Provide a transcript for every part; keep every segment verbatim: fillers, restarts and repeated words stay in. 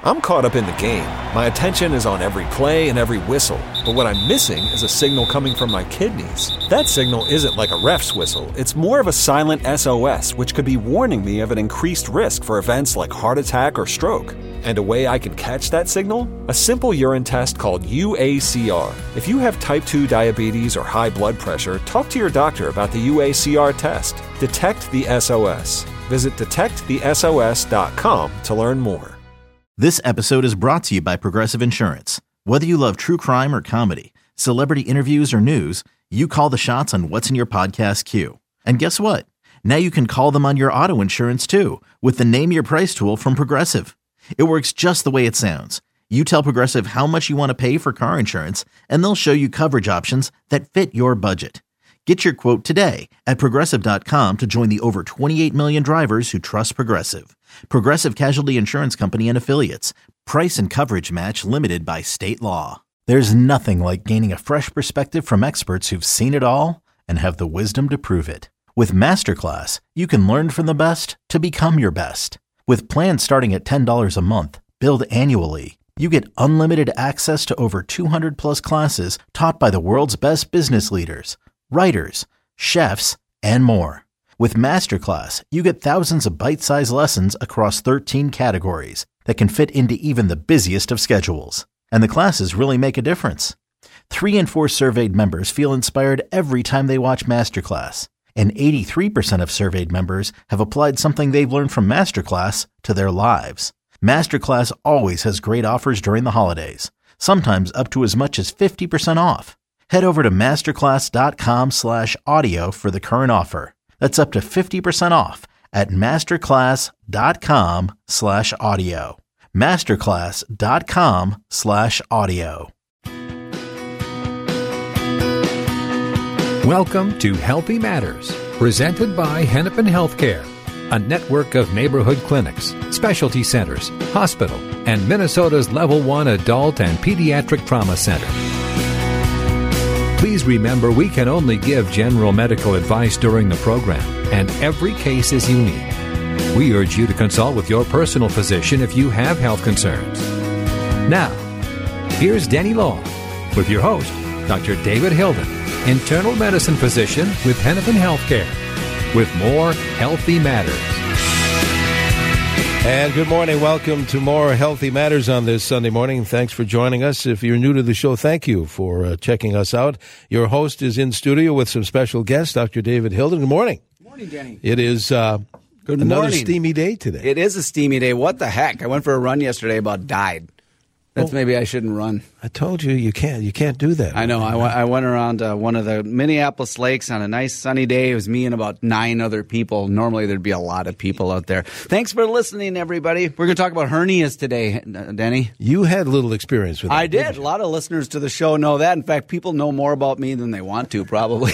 I'm caught up in the game. My attention is on every play and every whistle. But what I'm missing is a signal coming from my kidneys. That signal isn't like a ref's whistle. It's more of a silent S O S, which could be warning me of an increased risk for events like heart attack or stroke. And a way I can catch that signal? A simple urine test called U A C R. If you have type two diabetes or high blood pressure, talk to your doctor about the U A C R test. Detect the S O S. Visit detect the S O S dot com to learn more. This episode is brought to you by Progressive Insurance. Whether you love true crime or comedy, celebrity interviews or news, you call the shots on what's in your podcast queue. And guess what? Now you can call them on your auto insurance too with the Name Your Price tool from Progressive. It works just the way it sounds. You tell Progressive how much you want to pay for car insurance, and they'll show you coverage options that fit your budget. Get your quote today at Progressive dot com to join the over twenty-eight million drivers who trust Progressive. Progressive Casualty Insurance Company and Affiliates. Price and coverage match limited by state law. There's nothing like gaining a fresh perspective from experts who've seen it all and have the wisdom to prove it. With Masterclass, you can learn from the best to become your best. With plans starting at ten dollars a month, billed annually, you get unlimited access to over two hundred plus classes taught by the world's best business leaders, writers, chefs, and more. With Masterclass, you get thousands of bite-sized lessons across thirteen categories that can fit into even the busiest of schedules. And the classes really make a difference. Three in four surveyed members feel inspired every time they watch Masterclass. And eighty-three percent of surveyed members have applied something they've learned from Masterclass to their lives. Masterclass always has great offers during the holidays, sometimes up to as much as fifty percent off. Head over to masterclass dot com slash audio for the current offer. That's up to fifty percent off at masterclass dot com slash audio. masterclass dot com slash audio. Welcome to Healthy Matters, presented by Hennepin Healthcare, a network of neighborhood clinics, specialty centers, hospital, and Minnesota's Level one Adult and Pediatric Trauma Center. Please remember, we can only give general medical advice during the program, and every case is unique. We urge you to consult with your personal physician if you have health concerns. Now, here's Denny Law with your host, Doctor David Hilden, internal medicine physician with Hennepin Healthcare, with more Healthy Matters. And good morning. Welcome to more Healthy Matters on this Sunday morning. Thanks for joining us. If you're new to the show, thank you for uh, checking us out. Your host is in studio with some special guests, Doctor David Hilden. Good morning. Good morning, Denny. It is uh, Good another morning. steamy day today. It is a steamy day. What the heck? I went for a run yesterday, about died. That's Oh. maybe I shouldn't run. I told you, you can't. You can't do that. I know. I, w- I went around uh, one of the Minneapolis lakes on a nice sunny day. It was me and about nine other people. Normally, there'd be a lot of people out there. Thanks for listening, everybody. We're going to talk about hernias today, uh, Denny. You had little experience with that. I did. didn't A you? lot of listeners to the show know that. In fact, people know more about me than they want to, probably.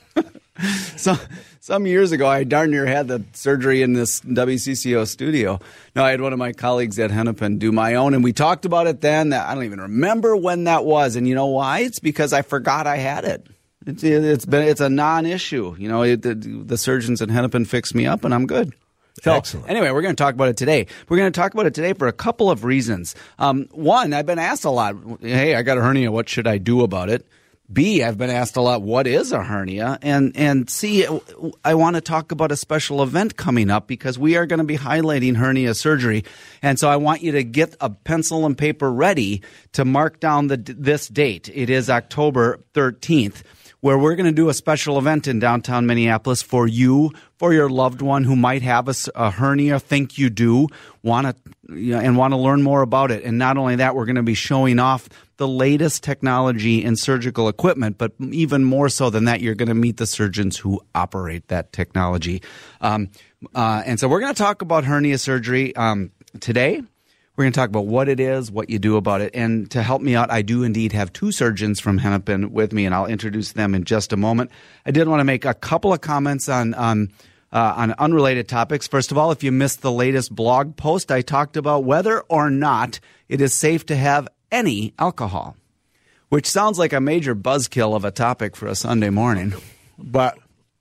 So, some years ago, I darn near had the surgery in this W C C O studio. No, I had one of my colleagues at Hennepin do my own, and we talked about it then. I don't even remember when that was, and you know why? It's because I forgot I had it. It's, it's been it's a non-issue. You know, it, the, the surgeons at Hennepin fixed me up, and I'm good. So, Excellent. Anyway, we're going to talk about it today. We're going to talk about it today for a couple of reasons. Um, one, I've been asked a lot, hey, I got a hernia. What should I do about it? B, I've been asked a lot, what is a hernia? And and C, I want to talk about a special event coming up because we are going to be highlighting hernia surgery. And so I want you to get a pencil and paper ready to mark down the this date. It is October thirteenth, where we're going to do a special event in downtown Minneapolis for you, for your loved one who might have a, a hernia, think you do, want to, you know, and want to learn more about it. And not only that, we're going to be showing off the latest technology in surgical equipment, but even more so than that, you're going to meet the surgeons who operate that technology. Um, uh, and so we're going to talk about hernia surgery um, today. We're going to talk about what it is, what you do about it. And to help me out, I do indeed have two surgeons from Hennepin with me, and I'll introduce them in just a moment. I did want to make a couple of comments on um, uh, on unrelated topics. First of all, if you missed the latest blog post, I talked about whether or not it is safe to have any alcohol, which sounds like a major buzzkill of a topic for a Sunday morning. But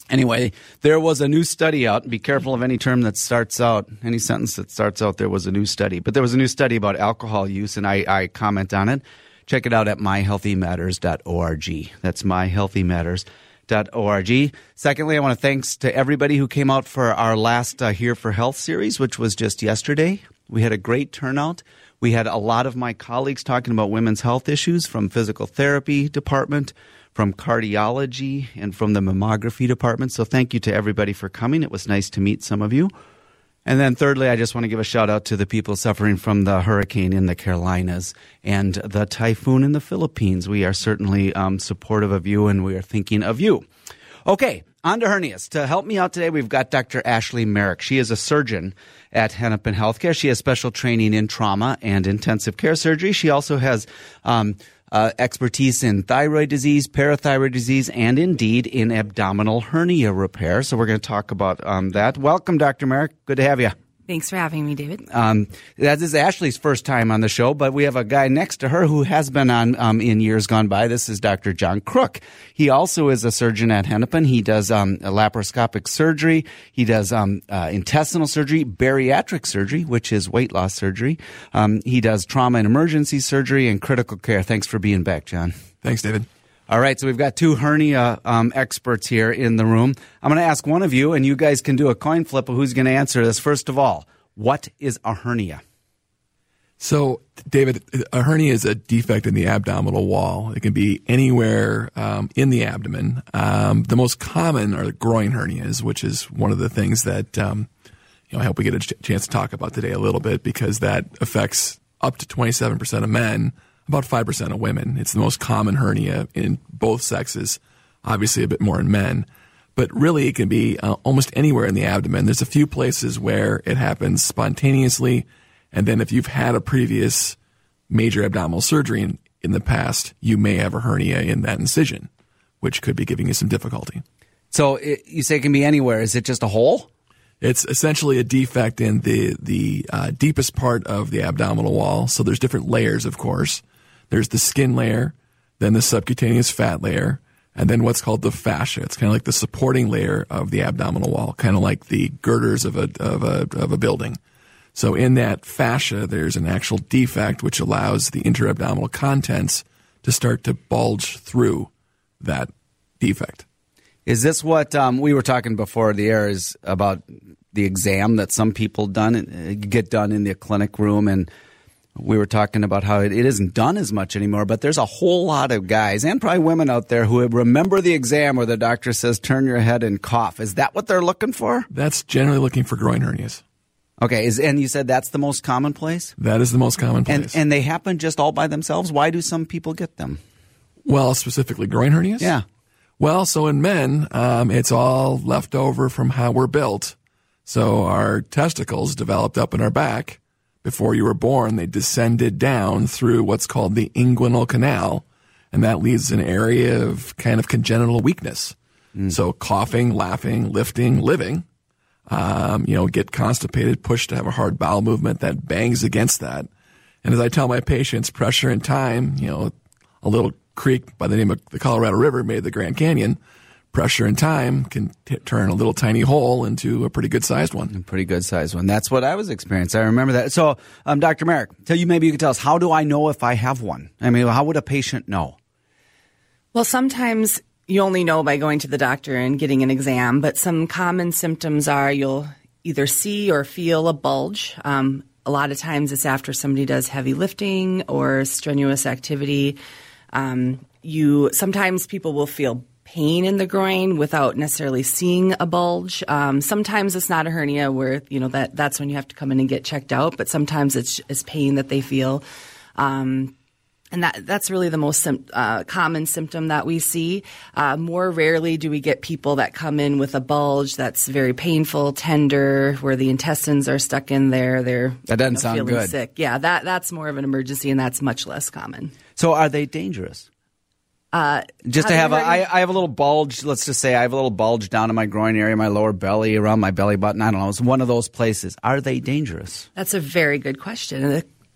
Anyway, there was a new study out. Be careful of any term that starts out, any sentence that starts out, there was a new study. But there was a new study about alcohol use, and I, I comment on it. Check it out at my healthy matters dot org. That's my healthy matters dot org. Secondly, I want to thanks to everybody who came out for our last uh, Here for Health series, which was just yesterday. We had a great turnout. We had a lot of my colleagues talking about women's health issues from physical therapy department, from cardiology, and from the mammography department. So thank you to everybody for coming. It was nice to meet some of you. And then thirdly, I just want to give a shout out to the people suffering from the hurricane in the Carolinas and the typhoon in the Philippines. We are certainly um, supportive of you, and we are thinking of you. Okay, on to hernias. To help me out today, we've got Doctor Ashley Merrick. She is a surgeon at Hennepin Healthcare. She has special training in trauma and intensive care surgery. She also has um, uh, expertise in thyroid disease, parathyroid disease, and indeed in abdominal hernia repair. So we're going to talk about um, that. Welcome, Doctor Merrick. Good to have you. Thanks for having me, David. Um, that is Ashley's first time on the show, but we have a guy next to her who has been on um, in years gone by. This is Doctor John Crook. He also is a surgeon at Hennepin. He does um, laparoscopic surgery. He does um, uh, intestinal surgery, bariatric surgery, which is weight loss surgery. Um, he does trauma and emergency surgery and critical care. Thanks for being back, John. Thanks, David. All right, so we've got two hernia um, experts here in the room. I'm going to ask one of you, and you guys can do a coin flip of who's going to answer this. First of all, what is a hernia? So, David, a hernia is a defect in the abdominal wall. It can be anywhere um, in the abdomen. Um, the most common are the groin hernias, which is one of the things that um, you know I hope we get a ch- chance to talk about today a little bit, because that affects up to twenty-seven percent of men, about five percent of women. It's the most common hernia in both sexes, obviously a bit more in men. But really, it can be uh, almost anywhere in the abdomen. There's a few places where it happens spontaneously, and then if you've had a previous major abdominal surgery in, in the past, you may have a hernia in that incision, which could be giving you some difficulty. So it, you say it can be anywhere. Is it just a hole? It's essentially a defect in the, the uh, deepest part of the abdominal wall. So there's different layers, of course. There's the skin layer, then the subcutaneous fat layer, and then what's called the fascia. It's kind of like the supporting layer of the abdominal wall, kind of like the girders of a of a of a building. So in that fascia, there's an actual defect which allows the intra-abdominal contents to start to bulge through that defect. Is this what um, we were talking before the air is about the exam that some people done get done in the clinic room, and we were talking about how it, it isn't done as much anymore, but there's a whole lot of guys and probably women out there who remember the exam where the doctor says, turn your head and cough. Is that what they're looking for? That's generally looking for groin hernias. Okay, is, and you said that's the most common place? That is the most common place. And, and they happen just all by themselves? Why do some people get them? Well, specifically groin hernias? Yeah. Well, so in men, um, it's all left over from how we're built. So our testicles developed up in our back. Before you were born, they descended down through what's called the inguinal canal, and that leaves an area of kind of congenital weakness. Mm. So coughing, laughing, lifting, living, um, you know, get constipated, pushed to have a hard bowel movement that bangs against that. And as I tell my patients, pressure and time, you know, a little creek by the name of the Colorado River made the Grand Canyon. Pressure and time can t- turn a little tiny hole into a pretty good-sized one. A pretty good-sized one. That's what I was experiencing. I remember that. So, um, Doctor Merrick, tell you maybe you could tell us, how do I know if I have one? I mean, how would a patient know? Well, sometimes you only know by going to the doctor and getting an exam, but some common symptoms are you'll either see or feel a bulge. Um, a lot of times it's after somebody does heavy lifting or strenuous activity. Um, you sometimes people will feel pain in the groin without necessarily seeing a bulge. Um, sometimes it's not a hernia where, you know, that that's when you have to come in and get checked out, but sometimes it's, it's pain that they feel. Um, and that that's really the most sim- uh, common symptom that we see. Uh, more rarely do we get people that come in with a bulge that's very painful, tender, where the intestines are stuck in there. They're that doesn't you know, sound feeling good. Sick. Yeah, that that's more of an emergency, and that's much less common. So are they dangerous? Uh, just to have a, I, I have a little bulge. Let's just say I have a little bulge down in my groin area, my lower belly, around my belly button. I don't know. It's one of those places. Are they dangerous? That's a very good question. And the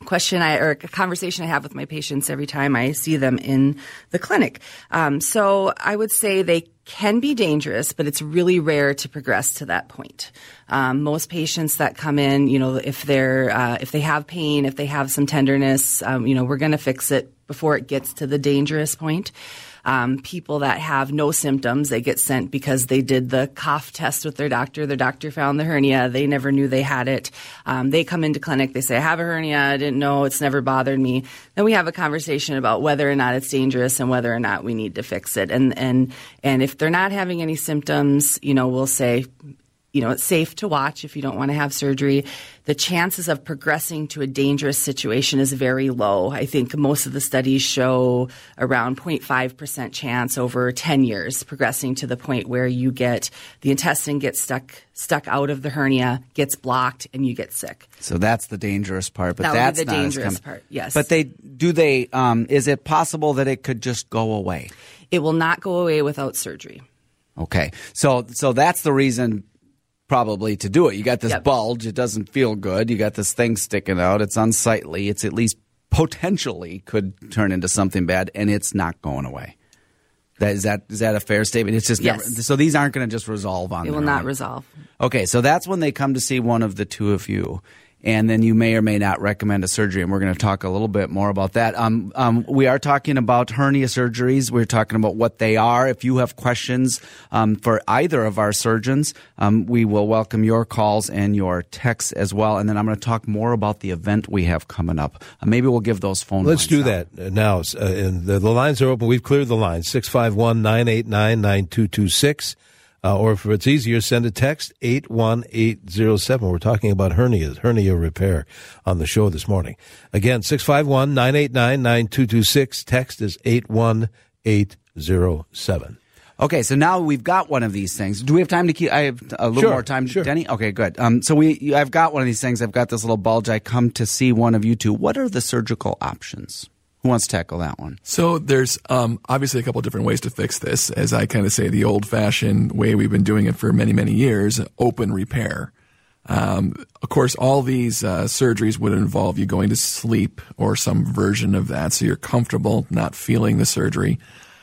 question I, or a conversation I have with my patients every time I see them in the clinic. Um, so I would say they can be dangerous, but it's really rare to progress to that point. Um, most patients that come in, you know, if they're uh, if they have pain, if they have some tenderness, um, you know, we're going to fix it before it gets to the dangerous point. Um, people that have no symptoms, they get sent because they did the cough test with their doctor. Their doctor found the hernia. They never knew they had it. Um, they come into clinic. They say, I have a hernia. I didn't know. It's never bothered me. Then we have a conversation about whether or not it's dangerous and whether or not we need to fix it. And, and, and if they're not having any symptoms, you know, we'll say, you know, it's safe to watch if you don't want to have surgery. The chances of progressing to a dangerous situation is very low. I think most of the studies show around zero point five percent chance over ten years progressing to the point where you get the intestine gets stuck stuck out of the hernia, gets blocked, and you get sick. So that's the dangerous part. But that that's would be the not dangerous as com- part. Yes. But they do they. Um, is it possible that it could just go away? It will not go away without surgery. Okay. So so that's the reason. Probably to do it. You got this Yep. bulge. It doesn't feel good. You got this thing sticking out. It's unsightly. It's at least potentially could turn into something bad, and it's not going away. That is that is that a fair statement? It's just Yes. never, so these aren't going to just resolve on It their will not own. resolve. Okay, so that's when they come to see one of the two of you. And then you may or may not recommend a surgery, and we're going to talk a little bit more about that. Um, um, we are talking about hernia surgeries. We're talking about what they are. If you have questions um, for either of our surgeons, um, we will welcome your calls and your texts as well. And then I'm going to talk more about the event we have coming up. Uh, maybe we'll give those phone Let's lines do out. that now. Uh, and the, the lines are open. We've cleared the lines, six five one, nine eight nine, nine two two six. Uh, or if it's easier, send a text, eight one eight zero seven. We're talking about hernias, hernia repair on the show this morning. Again, six five one, nine eight nine, nine two two six. Text is eight one eight zero seven. Okay, so now we've got one of these things. Do we have time to keep? I have a little Sure, more time, sure. Denny. Okay, good. Um, so we, I've got one of these things. I've got this little bulge. I come to see one of you two. What are the surgical options? Who wants to tackle that one? So there's um, obviously a couple of different ways to fix this. As I kind of say, the old-fashioned way we've been doing it for many, many years, open repair. Um, of course, all these uh, surgeries would involve you going to sleep or some version of that, so you're comfortable not feeling the surgery.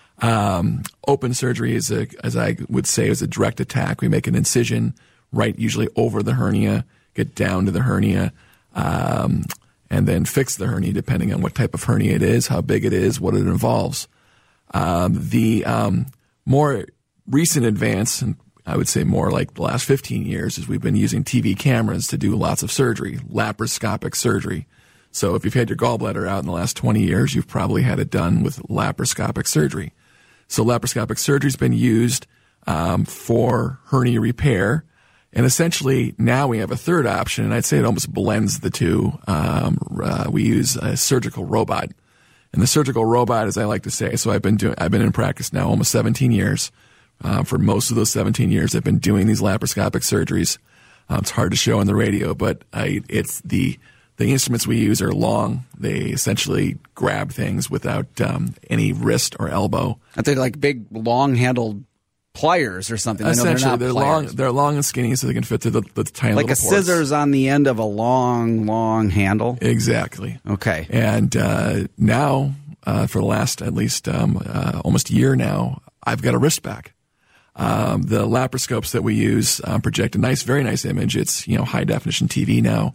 Um, open surgery is, a, as I would say, is a direct attack. We make an incision right usually over the hernia, get down to the hernia, um, and then fix the hernia depending on what type of hernia it is, how big it is, what it involves. Um, the um, more recent advance, and I would say more like the last fifteen years, is we've been using T V cameras to do lots of surgery, laparoscopic surgery. So if you've had your gallbladder out in the last twenty years, you've probably had it done with laparoscopic surgery. So laparoscopic surgery has been used um, for hernia repair. And essentially, now we have a third option, and I'd say it almost blends the two. Um, uh, we use a surgical robot, and the surgical robot, as I like to say, so I've been doing, I've been in practice now almost seventeen years. Uh, for most of those seventeen years, I've been doing these laparoscopic surgeries. Uh, it's hard to show on the radio, but I, it's the the instruments we use are long. They essentially grab things without um, any wrist or elbow. Are they like big, long-handled pliers or something? I know they're Essentially, not they're pliers. long. They're long and skinny, so they can fit through the, the tiny Like a little ports. scissors on the end of a long, long handle. Exactly. Okay. And uh, now, uh, for the last at least um, uh, almost a year now, I've got a wrist back. Um, the laparoscopes that we use um, project a nice, very nice image. It's, you know, high definition T V now.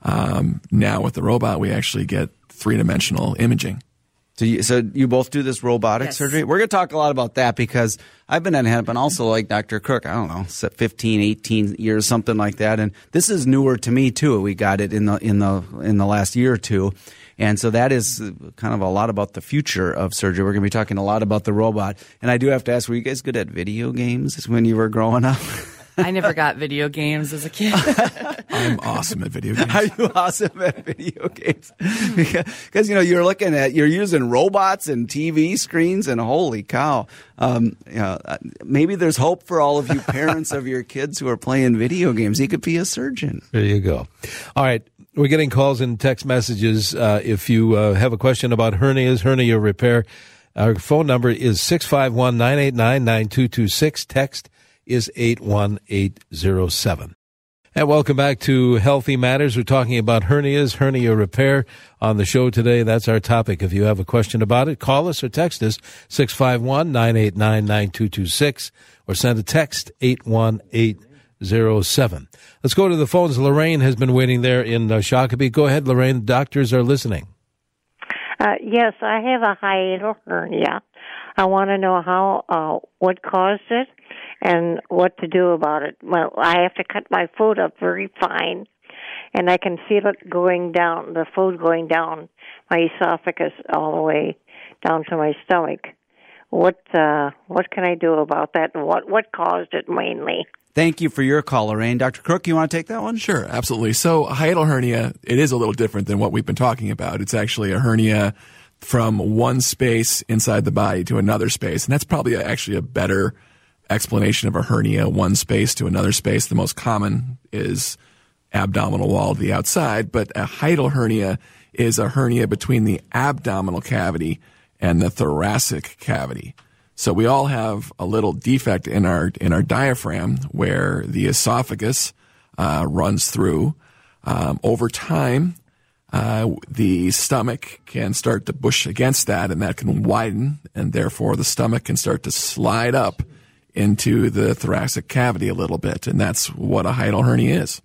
Um, now with the robot, we actually get three dimensional imaging. So you, so you both do this robotic Yes. surgery? We're going to talk a lot about that because I've been at Hennepin also like Doctor Crook, I don't know, fifteen, eighteen years, something like that. And this is newer to me too. We got it in the, in the, in the last year or two. And so that is kind of a lot about the future of surgery. We're going to be talking a lot about the robot. And I do have to ask, were you guys good at video games when you were growing up? I never got video games as a kid. I'm awesome at video games. Are you awesome at video games? Because, you know, you're looking at, you're using robots and T V screens and holy cow. Um, you know, maybe there's hope for all of you parents of your kids who are playing video games. You could be a surgeon. There you go. All right. We're getting calls and text messages. Uh, if you uh, have a question about hernias, hernia repair, our phone number is six five one, nine eight nine, nine two two six. Text is eight one eight zero seven. And welcome back to Healthy Matters. We're talking about hernias, hernia repair on the show today. That's our topic. If you have a question about it, call us or text us six five one, nine eight nine, nine two two six or send a text eight one eight zero seven. Let's go to the phones. Lorraine has been waiting there in uh, Shakopee. Go ahead, Lorraine. The doctors are listening. Uh, yes, I have a hiatal hernia. I want to know how, uh, what caused it and what to do about it. Well, I have to cut my food up very fine, and I can feel it going down, the food going down my esophagus all the way down to my stomach. What uh, what can I do about that, and what, what caused it mainly? Thank you for your call, Lorraine. Doctor Crook, you want to take that one? Sure, absolutely. So a hiatal hernia, it is a little different than what we've been talking about. It's actually a hernia from one space inside the body to another space, and that's probably a, actually a better explanation of a hernia, one space to another space. The most common is abdominal wall to the outside, but a hiatal hernia is a hernia between the abdominal cavity and the thoracic cavity. So we all have a little defect in our in our diaphragm where the esophagus uh, runs through. Um, over time, uh, the stomach can start to push against that, and that can widen, and therefore the stomach can start to slide up into the thoracic cavity a little bit, and that's what a hiatal hernia is.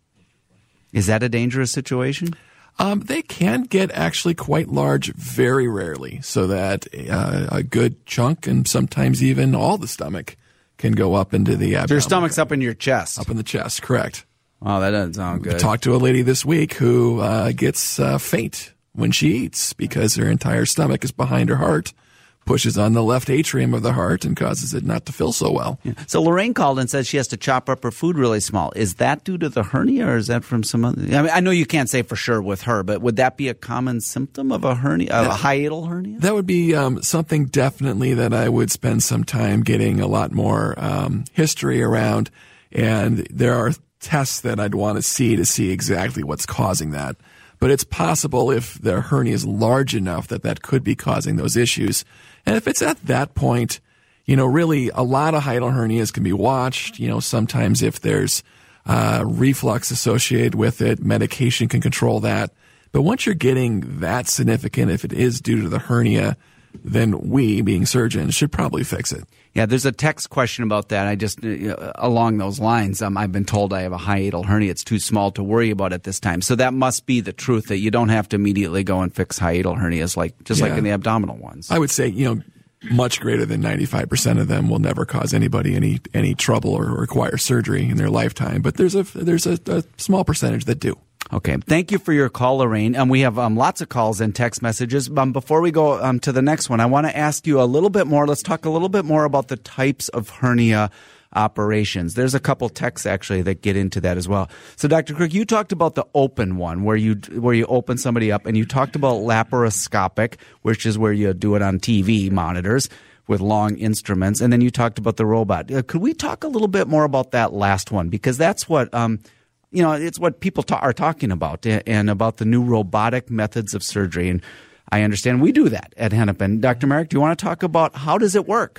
Is that a dangerous situation? Um, they can get actually quite large very rarely, so that uh, a good chunk and sometimes even all the stomach can go up into the abdomen. Your stomach's up in your chest. Up in the chest, correct. Oh, that doesn't sound good. I talked to a lady this week who uh, gets uh, faint when she eats because her entire stomach is behind her heart, pushes on the left atrium of the heart and causes it not to fill so well. Yeah. So Lorraine called and says she has to chop up her food really small. Is that due to the hernia, or is that from some other? I mean, I know you can't say for sure with her, but would that be a common symptom of a hernia, of a hiatal hernia? That would be um, something definitely that I would spend some time getting a lot more um, history around, and there are tests that I'd want to see to see exactly what's causing that. But it's possible if the hernia is large enough that that could be causing those issues. And if it's at that point, you know, really a lot of hiatal hernias can be watched. You know, sometimes if there's uh, reflux associated with it, medication can control that. But once you're getting that significant, if it is due to the hernia, then we, being surgeons, should probably fix it. Yeah, there's a text question about that. I just, uh, along those lines, um, I've been told I have a hiatal hernia. It's too small to worry about at this time. So that must be the truth, that you don't have to immediately go and fix hiatal hernias, like just yeah. like in the abdominal ones. I would say, you know, much greater than ninety-five percent of them will never cause anybody any any trouble or require surgery in their lifetime. But there's a there's a, a small percentage that do. Okay. Thank you for your call, Lorraine. Um, we have um, lots of calls and text messages. Um, before we go um, to the next one, I want to ask you a little bit more. Let's talk a little bit more about the types of hernia operations. There's a couple texts actually that get into that as well. So, Doctor Crook, you talked about the open one, where you where you open somebody up, and you talked about laparoscopic, which is where you do it on T V monitors with long instruments, and then you talked about the robot. Uh, could we talk a little bit more about that last one, because that's what um, you know, it's what people ta- are talking about, and about the new robotic methods of surgery. And I understand we do that at Hennepin. Doctor Merrick, do you want to talk about how does it work?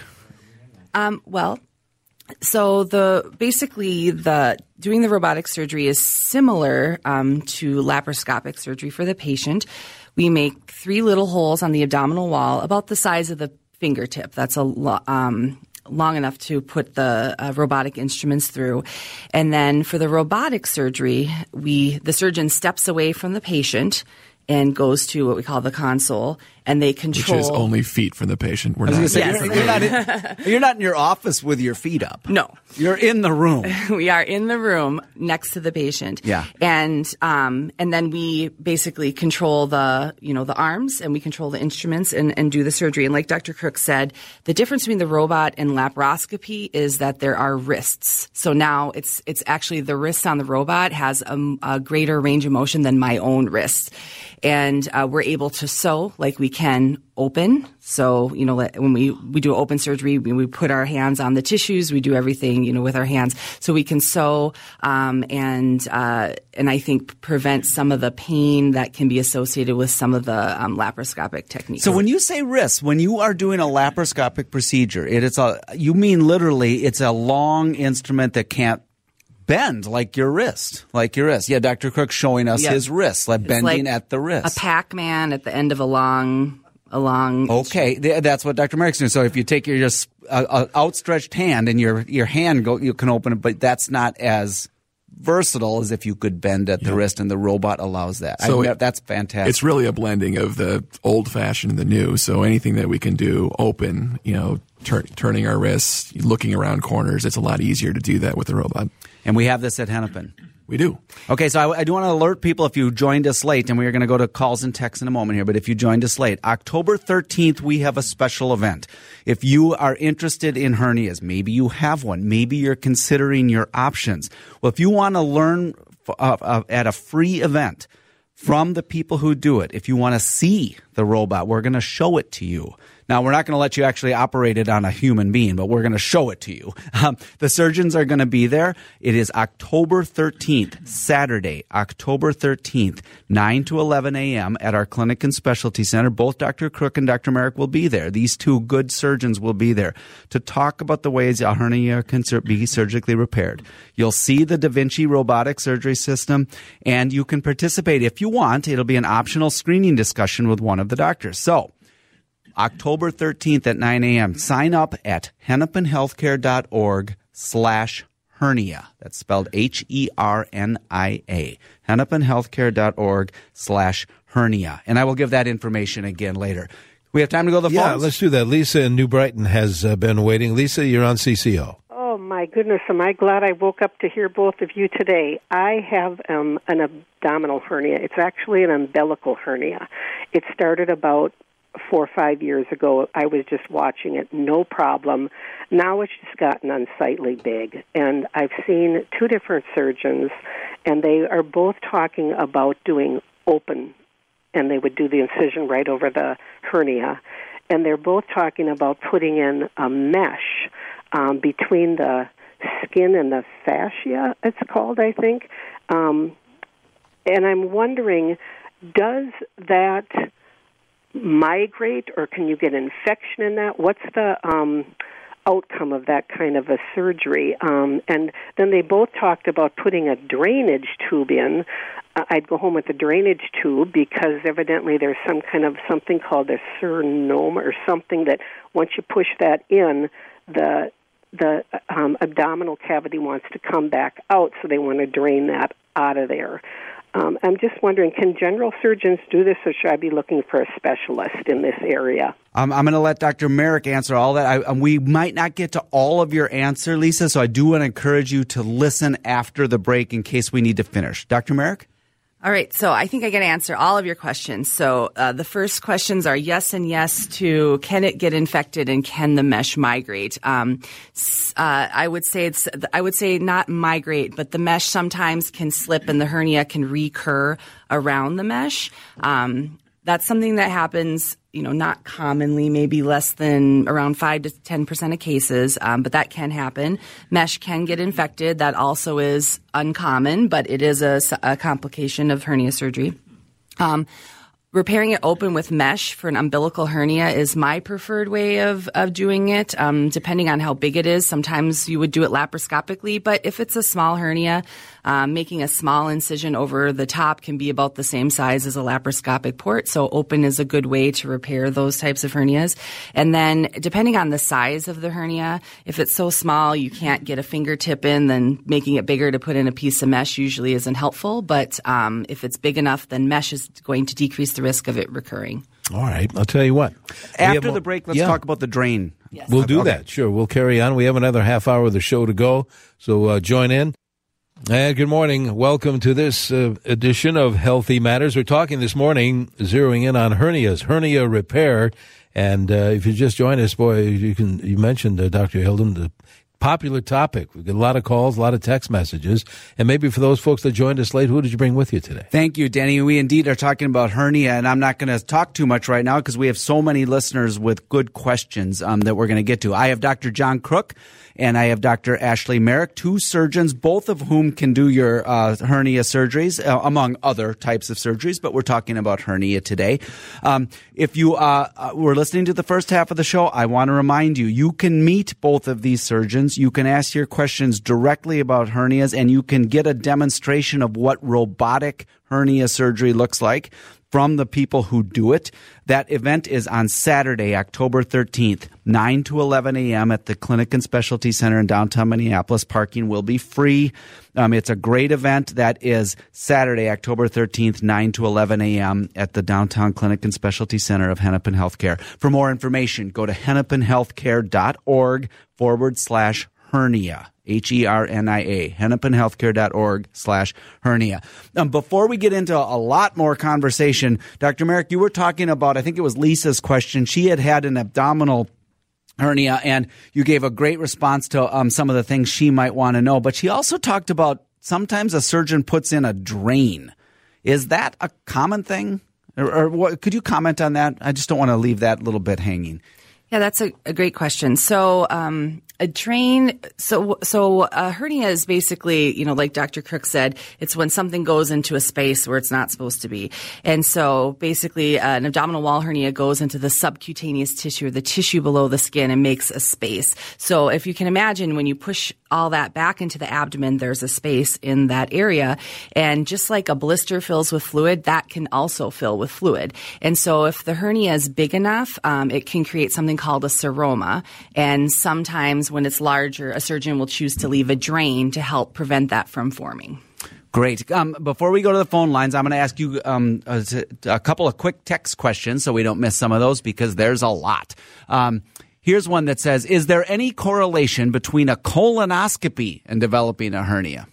Um, well, so the basically the doing the robotic surgery is similar um, to laparoscopic surgery for the patient. We make three little holes on the abdominal wall about the size of the fingertip. That's a lo- um, long enough to put the uh, robotic instruments through. And then for the robotic surgery, we the surgeon steps away from the patient and goes to what we call the console, and they control. Which is only feet from the patient. We're I was not. gonna say, Yes. you're, you're, not in, you're not in your office with your feet up. No. You're in the room. We are in the room next to the patient. Yeah. And um, and then we basically control the, you know, the arms, and we control the instruments and, and do the surgery. And like Doctor Crook said, the difference between the robot and laparoscopy is that there are wrists. So now it's it's actually the wrist on the robot has a, a greater range of motion than my own wrist. And uh, we're able to sew like we can open. So, you know, when we, we do open surgery, we, we put our hands on the tissues. We do everything, you know, with our hands. So we can sew um, and uh, and I think prevent some of the pain that can be associated with some of the um, laparoscopic techniques. So when you say wrist, when you are doing a laparoscopic procedure, it is a you mean literally it's a long instrument that can't bend like your wrist, like your wrist. Yeah, Doctor Crook showing us Yep. his wrist, like It's bending like at the wrist. A Pac-Man at the end of a long, a long. Okay, th- that's what Doctor Merrick's doing. So if you take your just uh, uh, outstretched hand and your your hand go, you can open it, but that's not as versatile as if you could bend at the wrist, and the robot allows that. So I, it- that's fantastic. It's really a blending of the old fashioned and the new. So anything that we can do open, you know, tur- turning our wrists, looking around corners, it's a lot easier to do that with the robot. And we have this at Hennepin. We do. Okay, so I, I do want to alert people if you joined us late, and we are going to go to calls and texts in a moment here, but if you joined us late, October thirteenth, we have a special event. If you are interested in hernias, maybe you have one, maybe you're considering your options. Well, if you want to learn uh, uh, at a free event from the people who do it, if you want to see the robot, we're going to show it to you. Now, we're not going to let you actually operate it on a human being, but we're going to show it to you. Um, the surgeons are going to be there. It is October thirteenth, Saturday, October thirteenth, nine to eleven a.m. at our Clinic and Specialty Center. Both Doctor Crook and Doctor Merrick will be there. These two good surgeons will be there to talk about the ways a hernia can be surgically repaired. You'll see the Da Vinci robotic surgery system, and you can participate if you want. It'll be an optional screening discussion with one of the doctors. So, October thirteenth at nine a.m. Sign up at hennepinhealthcare.org slash hernia. That's spelled H E R N I A. hennepinhealthcare.org slash hernia. And I will give that information again later. We have time to go to the Yeah, phones? let's do that. Lisa in New Brighton has uh, been waiting. Lisa, you're on C C O. Oh, my goodness, am I glad I woke up to hear both of you today. I have um, an abdominal hernia. It's actually an umbilical hernia. It started about four or five years ago. I was just watching it, no problem. Now it's just gotten unsightly big. And I've seen two different surgeons, and they are both talking about doing open, and they would do the incision right over the hernia. And they're both talking about putting in a mesh um, between the skin and the fascia, it's called, I think. Um, and I'm wondering, does that migrate, or can you get infection in that? What's the um, outcome of that kind of a surgery? Um, and then they both talked about putting a drainage tube in. Uh, I'd go home with a drainage tube because evidently there's some kind of something called a cernoma or something that once you push that in, the the um, abdominal cavity wants to come back out, so they want to drain that out of there. Um, I'm just wondering, can general surgeons do this, or should I be looking for a specialist in this area? Um, I'm going to let Doctor Merrick answer all that. I, um, we might not get to all of your answer, Lisa, so I do want to encourage you to listen after the break in case we need to finish. Doctor Merrick? All right, so I think I can answer all of your questions. So uh, the first questions are yes and yes to can it get infected and can the mesh migrate? Um, uh, I would say it's I would say not migrate, but the mesh sometimes can slip and the hernia can recur around the mesh. Um, that's something that happens, you know, not commonly, maybe less than around five to ten percent of cases, um, but that can happen. Mesh can get infected. That also is uncommon, but it is a, a complication of hernia surgery. Um, repairing it open with mesh for an umbilical hernia is my preferred way of, of doing it, um, depending on how big it is. Sometimes you would do it laparoscopically, but if it's a small hernia, um, making a small incision over the top can be about the same size as a laparoscopic port, so open is a good way to repair those types of hernias. And then depending on the size of the hernia, if it's so small you can't get a fingertip in, then making it bigger to put in a piece of mesh usually isn't helpful, but um, if it's big enough, then mesh is going to decrease the risk of it recurring. All right, I'll tell you what. After the break, let's yeah. talk about the drain. Yes. We'll do Okay. that. Sure, we'll carry on. We have another half hour of the show to go, so uh, join in. And good morning. Welcome to this uh, edition of Healthy Matters. We're talking this morning, zeroing in on hernias, hernia repair. And uh, if you just joined us, boy, you can you mentioned uh, Doctor Hilden, the popular topic. We get a lot of calls, a lot of text messages. And maybe for those folks that joined us late, who did you bring with you today? Thank you, Danny. We indeed are talking about hernia, and I'm not going to talk too much right now because we have so many listeners with good questions um, that we're going to get to. I have Doctor John Crook, and I have Doctor Ashley Merrick, two surgeons, both of whom can do your uh, hernia surgeries, uh, among other types of surgeries, but we're talking about hernia today. Um, if you uh, were listening to the first half of the show, I want to remind you, you can meet both of these surgeons questions. You can ask your questions directly about hernias, and you can get a demonstration of what robotic hernia surgery looks like from the people who do it. That event is on Saturday, October thirteenth, nine to eleven a.m. at the Clinic and Specialty Center in downtown Minneapolis. Parking will be free. Um, it's a great event. That is Saturday, October thirteenth, nine to eleven a.m. at the downtown Clinic and Specialty Center of Hennepin Healthcare. For more information, go to hennepinhealthcare.org forward slash hernia. H E R N I A, hennepinhealthcare.org slash hernia. Um, before we get into a lot more conversation, Doctor Merrick, you were talking about, I think it was Lisa's question. She had had an abdominal hernia, and you gave a great response to um, some of the things she might want to know. But she also talked about sometimes a surgeon puts in a drain. Is that a common thing? Or, or what, could you comment on that? I just don't want to leave that little bit hanging. Yeah, that's a, a great question. So, um, a drain, so, so a hernia is basically, you know, like Doctor Crook said, it's when something goes into a space where it's not supposed to be. And so basically uh, an abdominal wall hernia goes into the subcutaneous tissue, or the tissue below the skin, and makes a space. So if you can imagine, when you push all that back into the abdomen, there's a space in that area. And just like a blister fills with fluid, that can also fill with fluid. And so if the hernia is big enough, um, it can create something called a seroma. And sometimes when it's larger, a surgeon will choose to leave a drain to help prevent that from forming. Great. Um, before we go to the phone lines, I'm going to ask you um, a, a couple of quick text questions so we don't miss some of those, because there's a lot. Um, here's one that says, is there any correlation between a colonoscopy and developing a hernia?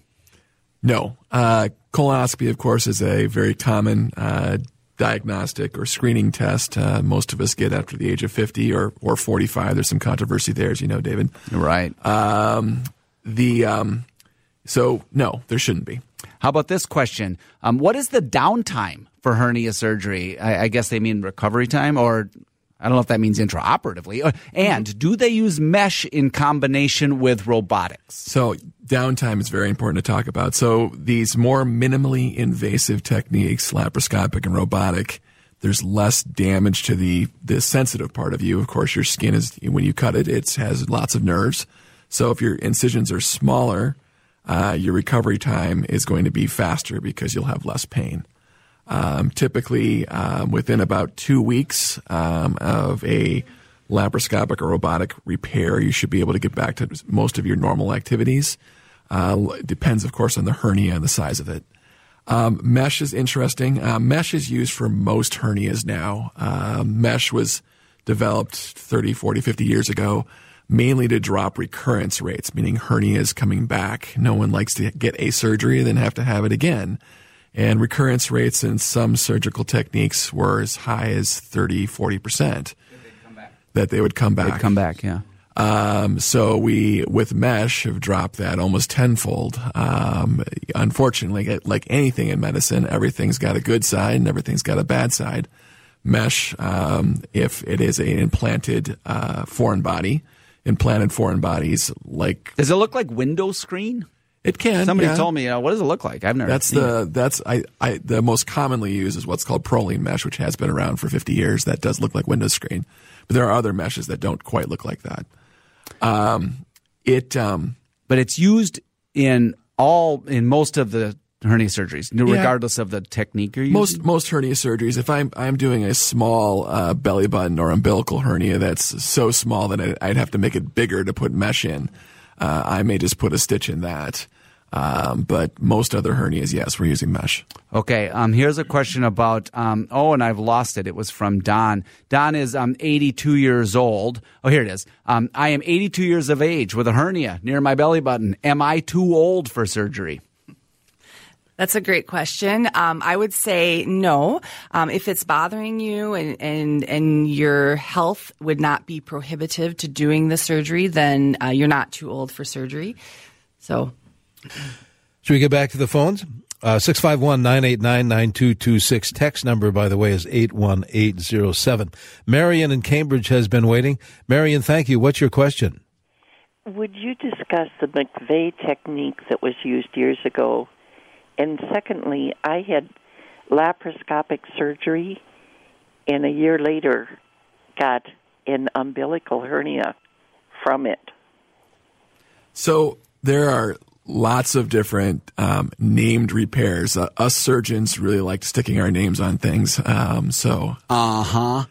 No. Uh, colonoscopy, of course, is a very common uh diagnostic or screening test uh, most of us get after the age of fifty or, or forty-five. There's some controversy there, as you know, David. Right. Um, the um, so, no, there shouldn't be. How about this question? Um, what is the downtime for hernia surgery? I, I guess they mean recovery time, or I don't know if that means intraoperatively. And do they use mesh in combination with robotics? So downtime is very important to talk about. So these more minimally invasive techniques, laparoscopic and robotic, there's less damage to the, the sensitive part of you. Of course, your skin is, when you cut it, it has lots of nerves. So if your incisions are smaller, uh, your recovery time is going to be faster because you'll have less pain. Um, typically, um, within about two weeks um, of a laparoscopic or robotic repair, you should be able to get back to most of your normal activities. Uh, it depends, of course, on the hernia and the size of it. Um, mesh is interesting. Uh, mesh is used for most hernias now. Uh, mesh was developed thirty, forty, fifty years ago, mainly to drop recurrence rates, meaning hernias coming back. No one likes to get a surgery and then have to have it again. And recurrence rates in some surgical techniques were as high as thirty, forty percent that they would come back. They'd come back, yeah. Um, so we, with mesh, have dropped that almost tenfold. Um, unfortunately, like anything in medicine, everything's got a good side and everything's got a bad side. Mesh, um, if it is an implanted uh, foreign body, implanted foreign bodies like... Does it look like window screen? It can. Somebody yeah. told me, uh, what does it look like? I've never That's seen the it. that's I, I the most commonly used is what's called Prolene mesh, which has been around for fifty years. That does look like window screen, but there are other meshes that don't quite look like that. Um, it, um, but it's used in all in most of the hernia surgeries, regardless yeah. of the technique you're using. Most most hernia surgeries. If I'm I'm doing a small uh, belly button or umbilical hernia that's so small that I, I'd have to make it bigger to put mesh in. Uh, I may just put a stitch in that. Um, but most other hernias, yes, we're using mesh. Okay. Um, here's a question about, um, oh, and I've lost it. It was from Don. Don is um, eighty-two years old. Oh, here it is. Um, I am eighty-two years of age with a hernia near my belly button. Am I too old for surgery? That's a great question. Um, I would say no. Um, if it's bothering you and, and, and your health would not be prohibitive to doing the surgery, then uh, you're not too old for surgery. So, should we get back to the phones? Uh, six five one, nine eight nine, nine two two six. Text number, by the way, is eight one eight zero seven. Marion in Cambridge has been waiting. Marion, thank you. What's your question? Would you discuss the McVeigh technique that was used years ago? And secondly, I had laparoscopic surgery, and a year later got an umbilical hernia from it. So there are lots of different um, named repairs. Uh, us surgeons really like sticking our names on things. Um, so, uh huh.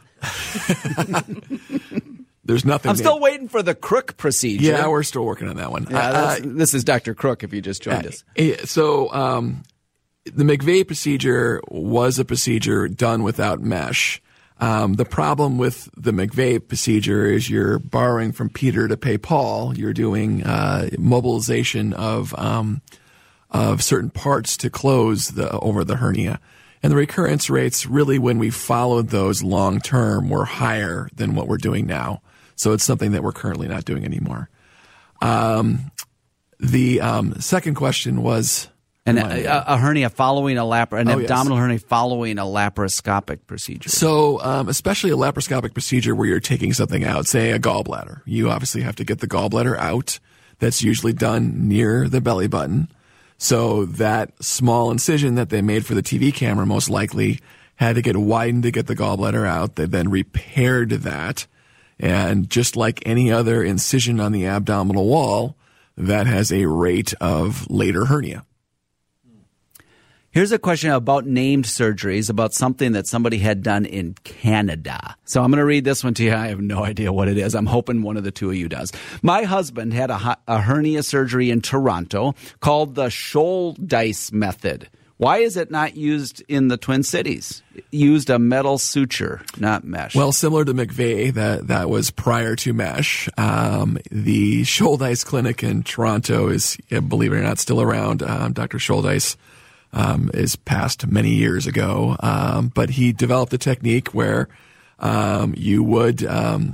There's nothing. I'm still named. waiting for the Crook procedure. Yeah, we're still working on that one. Yeah, uh, this is Doctor Crook. If you just joined uh, us, so um, the McVeigh procedure was a procedure done without mesh. Um, the problem with the McVeigh procedure is you're borrowing from Peter to pay Paul. You're doing uh, mobilization of um, of certain parts to close the over the hernia. And the recurrence rates, really, when we followed those long term, were higher than what we're doing now. So it's something that we're currently not doing anymore. Um, the um, second question was... And a, a hernia following a lap, an oh, abdominal yes. hernia following a laparoscopic procedure. So, um, especially a laparoscopic procedure where you're taking something out, say a gallbladder. You obviously have to get the gallbladder out. That's usually done near the belly button. So that small incision that they made for the T V camera most likely had to get widened to get the gallbladder out. They then repaired that. And just like any other incision on the abdominal wall, that has a rate of later hernia. Here's a question about named surgeries, about something that somebody had done in Canada. So I'm going to read this one to you. I have no idea what it is. I'm hoping one of the two of you does. My husband had a, a hernia surgery in Toronto called the Shouldice method. Why is it not used in the Twin Cities? It used a metal suture, not mesh. Well, similar to McVeigh, that, that was prior to mesh. Um, the Shouldice Clinic in Toronto is, believe it or not, still around. Um, Doctor Shouldice Um, is passed many years ago, um, but he developed a technique where um, you would um,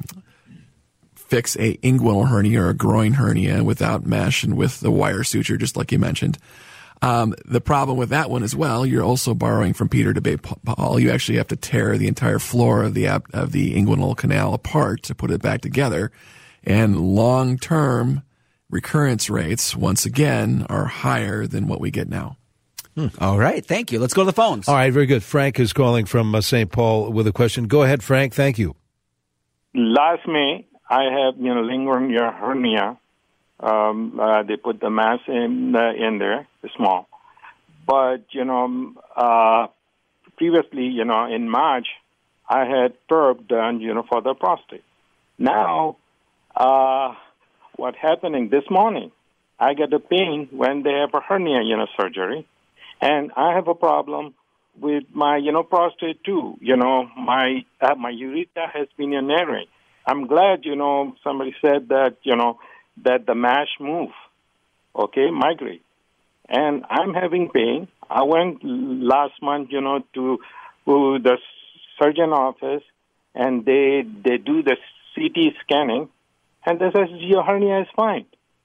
fix a inguinal hernia or a groin hernia without mesh and with the wire suture, just like you mentioned. Um, the problem with that one as well, you're also borrowing from Peter to pay Paul. You actually have to tear the entire floor of the ab- of the inguinal canal apart to put it back together, and long-term recurrence rates, once again, are higher than what we get now. Hmm. All right. Thank you. Let's go to the phones. All right. Very good. Frank is calling from uh, Saint Paul with a question. Go ahead, Frank. Thank you. Last May, I had, you know, lingering hernia. Um, uh, they put the mass in uh, in there, small. But, you know, uh, previously, you know, in March, I had TURP done, you know, for the prostate. Now, uh, what happening this morning, I get a pain when they have a hernia, you know, surgery. And I have a problem with my, you know, prostate too. You know, my uh, my urethra has been narrowing. I'm glad, you know, somebody said that, you know, that the mash move, okay, migrate. And I'm having pain. I went last month, you know, to, to the surgeon office, and they they do the C T scanning, and they says your hernia is fine.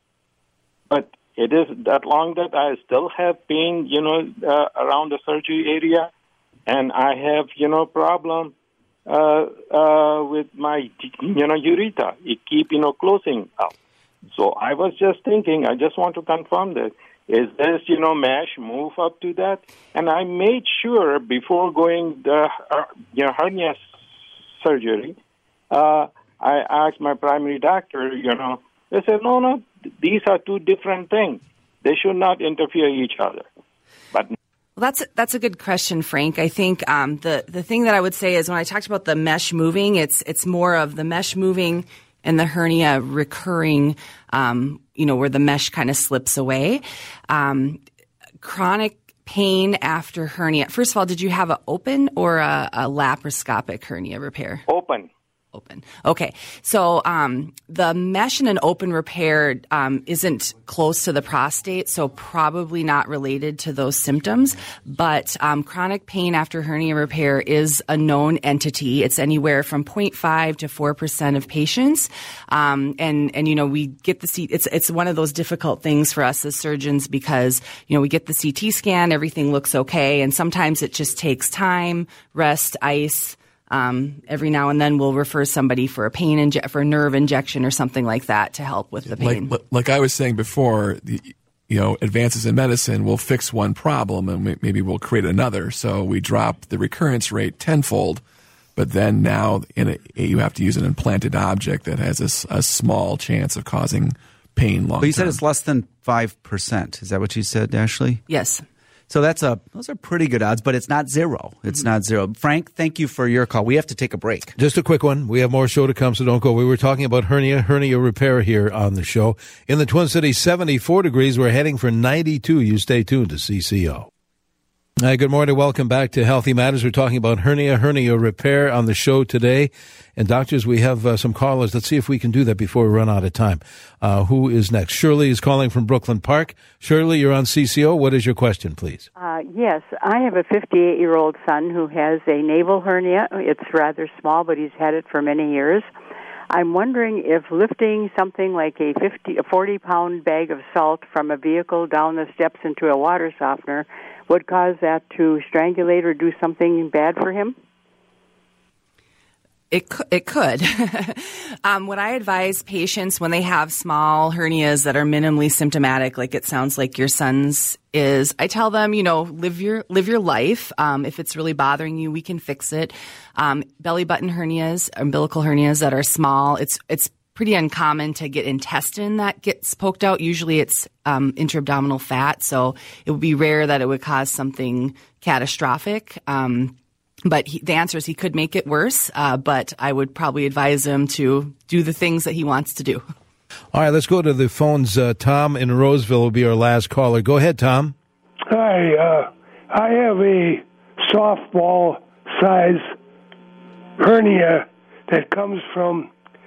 But it is that long that I still have pain, you know, uh, around the surgery area, and I have, you know, problem uh, uh, with my, you know, urethra. It keep, you know, closing up. So I was just thinking, I just want to confirm that. Is this, you know, mesh move up to that? And I made sure before going the, uh, you know, hernia surgery, uh, I asked my primary doctor, you know, they said, no, no, these are two different things. They should not interfere each other. But well, that's that's a good question, Frank. I think um, the the thing that I would say is when I talked about the mesh moving, it's it's more of the mesh moving and the hernia recurring. Um, you know, where the mesh kind of slips away. Um, chronic pain after hernia. First of all, did you have an open or a, a laparoscopic hernia repair? Open. Open. Okay. So um, the mesh in an open repair um, isn't close to the prostate, so probably not related to those symptoms. But um, chronic pain after hernia repair is a known entity. It's anywhere from zero point five to four percent of patients. Um, and, and, you know, we get the C- it's, it's one of those difficult things for us as surgeons because, you know, we get the C T scan, everything looks okay. And sometimes it just takes time, rest, ice. Um, every now and then we'll refer somebody for a pain inje- for a nerve injection or something like that to help with the pain. Like, like I was saying before, the, you know, advances in medicine will fix one problem and maybe we'll create another. So we drop the recurrence rate tenfold, but then now in a, you have to use an implanted object that has a, a small chance of causing pain long term. But you said it's less than five percent. Is that what you said, Ashley? Yes. So that's a those are pretty good odds, but it's not zero. It's not zero. Frank, thank you for your call. We have to take a break. Just a quick one. We have more show to come, so don't go. We were talking about hernia, hernia repair here on the show. In the Twin Cities, seventy-four degrees. We're heading for ninety-two. You stay tuned to C C O. Hi, good morning. Welcome back to Healthy Matters. We're talking about hernia, hernia repair on the show today. And doctors, we have uh, some callers. Let's see if we can do that before we run out of time. Uh, who is next? Shirley is calling from Brooklyn Park. Shirley, you're on C C O. What is your question, please? Uh, yes, I have a fifty-eight-year-old son who has a navel hernia. It's rather small, but he's had it for many years. I'm wondering if lifting something like a fifty, a forty-pound bag of salt from a vehicle down the steps into a water softener would cause that to strangulate or do something bad for him? It could. It could. um, what I advise patients when they have small hernias that are minimally symptomatic, like it sounds like your son's is, I tell them, you know, live your live your life. Um, if it's really bothering you, we can fix it. Um, belly button hernias, umbilical hernias that are small, it's it's pretty uncommon to get intestine that gets poked out. Usually it's um, intra-abdominal fat, so it would be rare that it would cause something catastrophic. Um, but he, the answer is he could make it worse, uh, but I would probably advise him to do the things that he wants to do. All right, let's go to the phones. Uh, Tom in Roseville will be our last caller. Go ahead, Tom. Hi, uh, I have a softball-size hernia that comes from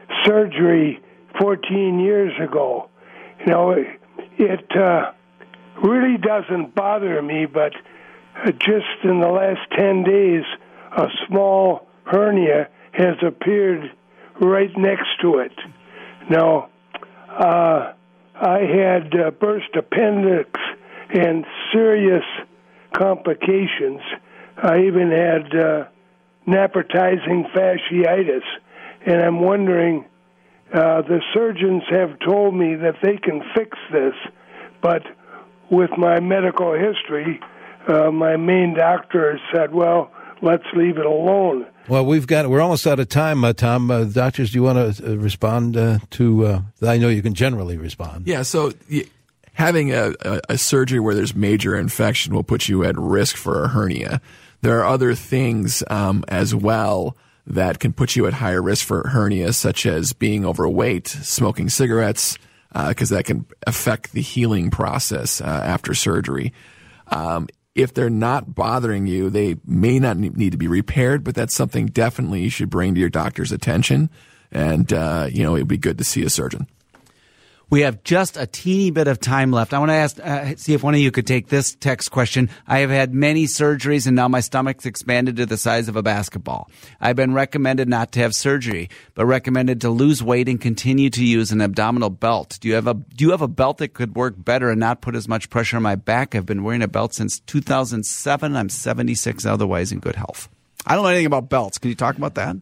surgery fourteen years ago. You know, it, it uh, really doesn't bother me, but uh, just in the last ten days, a small hernia has appeared right next to it. Now, uh, I had uh, burst appendix and serious complications. I even had uh, nephritizing fasciitis, and I'm wondering, uh, the surgeons have told me that they can fix this, but with my medical history, uh, my main doctor has said, well, let's leave it alone. Well, we've got, we're almost out of time, uh, Tom. Uh, doctors, do you want to uh, respond uh, to, uh, I know you can generally respond. Yeah, so y- having a, a, a surgery where there's major infection will put you at risk for a hernia. There are other things um, as well that can put you at higher risk for hernia, such as being overweight, smoking cigarettes, because uh, that can affect the healing process uh, after surgery. Um, if they're not bothering you, they may not need to be repaired, but that's something definitely you should bring to your doctor's attention. And, uh, you know, it would be good to see a surgeon. We have just a teeny bit of time left. I want to ask, uh, see if one of you could take this text question. I have had many surgeries and now my stomach's expanded to the size of a basketball. I've been recommended not to have surgery, but recommended to lose weight and continue to use an abdominal belt. Do you have a, do you have a belt that could work better and not put as much pressure on my back? I've been wearing a belt since two thousand seven. I'm seventy-six, otherwise in good health. I don't know anything about belts. Can you talk about that?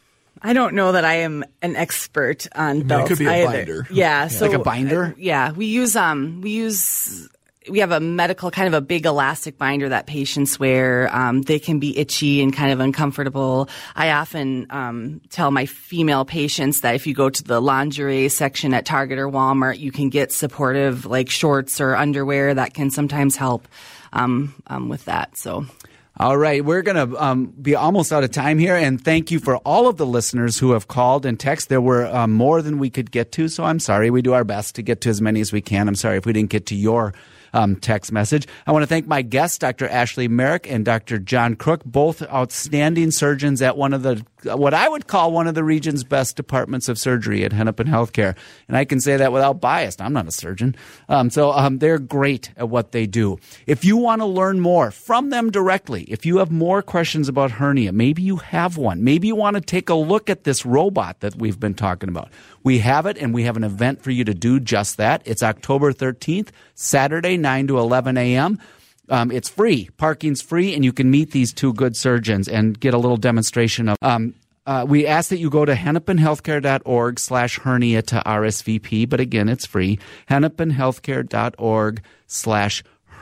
I don't know that I am an expert on belts. It could be a either. binder. Yeah, so like a binder? Uh, yeah, we use um we use we have a medical kind of a big elastic binder that patients wear. Um, they can be itchy and kind of uncomfortable. I often um, tell my female patients that if you go to the lingerie section at Target or Walmart, you can get supportive like shorts or underwear that can sometimes help um, um, with that. So. All right, we're going to um, be almost out of time here, and thank you for all of the listeners who have called and texted. There were um, more than we could get to, so I'm sorry. We do our best to get to as many as we can. I'm sorry if we didn't get to your um, text message. I want to thank my guests, Doctor Ashley Merrick and Doctor John Crook, both outstanding surgeons at one of the what I would call one of the region's best departments of surgery at Hennepin Healthcare. And I can say that without bias. I'm not a surgeon. Um, so um, they're great at what they do. If you want to learn more from them directly, if you have more questions about hernia, maybe you have one. Maybe you want to take a look at this robot that we've been talking about. We have it, and we have an event for you to do just that. It's October thirteenth, Saturday, nine to eleven a.m., Um, it's free. Parking's free, and you can meet these two good surgeons and get a little demonstration of. Um, uh, we ask that you go to hennepinhealthcare.org slash hernia to R S V P, but again, it's free. hennepinhealthcare.org slash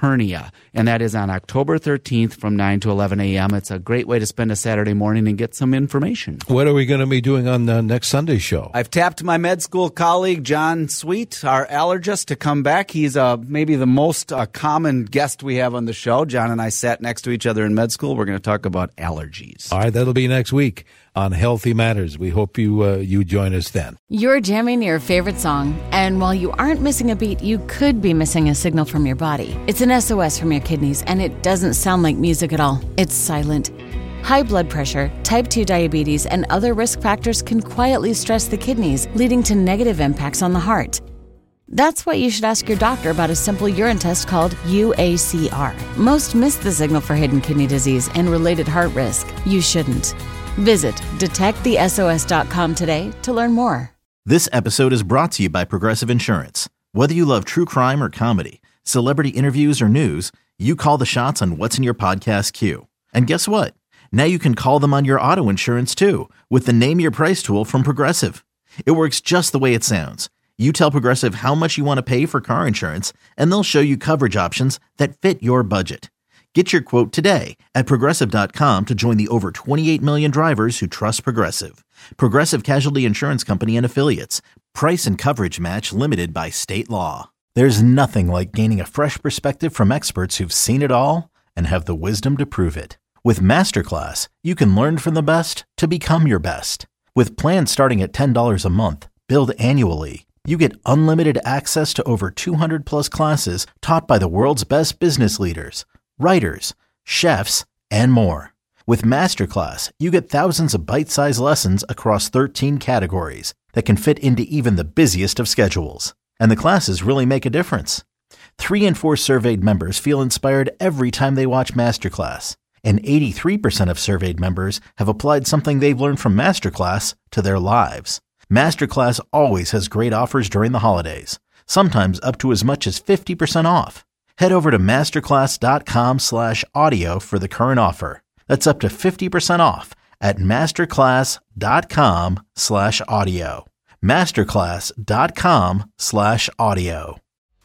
Hernia, and that is on October thirteenth from nine to eleven a.m. It's a great way to spend a Saturday morning and get some information. What are we going to be doing on the next Sunday show? I've tapped my med school colleague, John Sweet, our allergist, to come back. He's uh, maybe the most uh, common guest we have on the show. John and I sat next to each other in med school. We're going to talk about allergies. All right, that'll be next week on Healthy Matters. We hope you uh, you join us then. You're jamming your favorite song, and while you aren't missing a beat, you could be missing a signal from your body. It's an S O S from your kidneys, and it doesn't sound like music at all. It's silent. High blood pressure, type two diabetes, and other risk factors can quietly stress the kidneys, leading to negative impacts on the heart. That's why you should ask your doctor about a simple urine test called U A C R. Most miss the signal for hidden kidney disease and related heart risk. You shouldn't. Visit detect the S O S dot com today to learn more. This episode is brought to you by Progressive Insurance. Whether you love true crime or comedy, celebrity interviews or news, you call the shots on what's in your podcast queue. And guess what? Now you can call them on your auto insurance too with the Name Your Price tool from Progressive. It works just the way it sounds. You tell Progressive how much you want to pay for car insurance, and they'll show you coverage options that fit your budget. Get your quote today at Progressive dot com to join the over twenty-eight million drivers who trust Progressive. Progressive Casualty Insurance Company and Affiliates. Price and coverage match limited by state law. There's nothing like gaining a fresh perspective from experts who've seen it all and have the wisdom to prove it. With Masterclass, you can learn from the best to become your best. With plans starting at ten dollars a month, billed annually, you get unlimited access to over two hundred plus classes taught by the world's best business leaders, writers, chefs, and more. With Masterclass, you get thousands of bite-sized lessons across thirteen categories that can fit into even the busiest of schedules. And the classes really make a difference. Three in four surveyed members feel inspired every time they watch Masterclass. And eighty-three percent of surveyed members have applied something they've learned from Masterclass to their lives. Masterclass always has great offers during the holidays, sometimes up to as much as fifty percent off. Head over to masterclass dot com slash audio for the current offer. That's up to fifty percent off at masterclass dot com slash audio. masterclass dot com slash audio.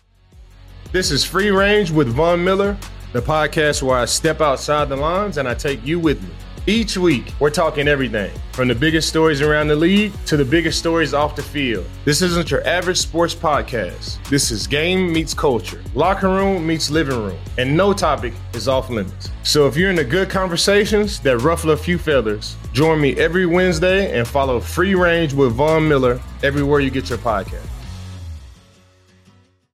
This is Free Range with Von Miller, the podcast where I step outside the lines and I take you with me. Each week, we're talking everything from the biggest stories around the league to the biggest stories off the field. This isn't your average sports podcast. This is game meets culture, locker room meets living room, and no topic is off limits. So if you're into good conversations that ruffle a few feathers, join me every Wednesday and follow Free Range with Von Miller everywhere you get your podcast.